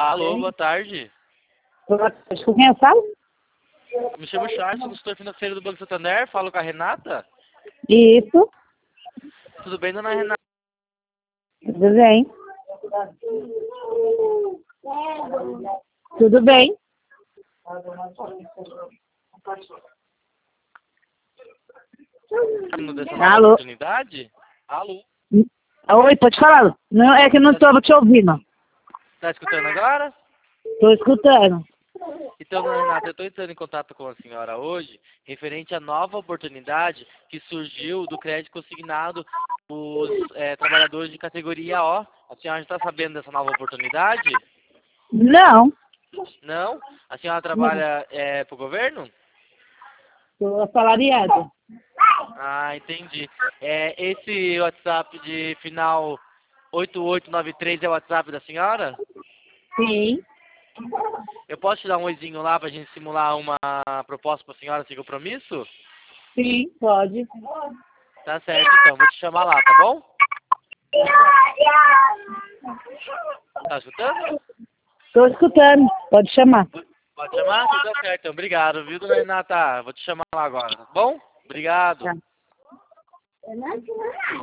Alô, boa tarde. Boa tarde. Com quem eu falo? Me chamo Charles, sou consultor financeiro do Banco Santander. Falo com a Renata. Isso. Tudo bem, dona Renata? Tudo bem. Tudo bem. Dessa nova Alô? oportunidade? Alô? Oi, pode falar. Não, é que eu não estou te ouvindo. Tá escutando agora? Estou escutando. Então, dona Renata, eu estou entrando em contato com a senhora hoje, referente à nova oportunidade que surgiu do crédito consignado dos trabalhadores de categoria O. A senhora já está sabendo dessa nova oportunidade? Não. Não? A senhora trabalha para o governo? Estou assalariada. Ah, entendi. Esse WhatsApp de final 8893 é o WhatsApp da senhora? Sim. Eu posso te dar um oizinho lá pra gente simular uma proposta pra senhora sem compromisso? Sim, pode. Tá certo, então. Vou te chamar lá, tá bom? Tá escutando? Estou escutando. Pode chamar. Pode chamar? Então tá certo. Então, obrigado, viu, dona Renata? Vou te chamar lá agora, tá bom? Obrigado. Tá.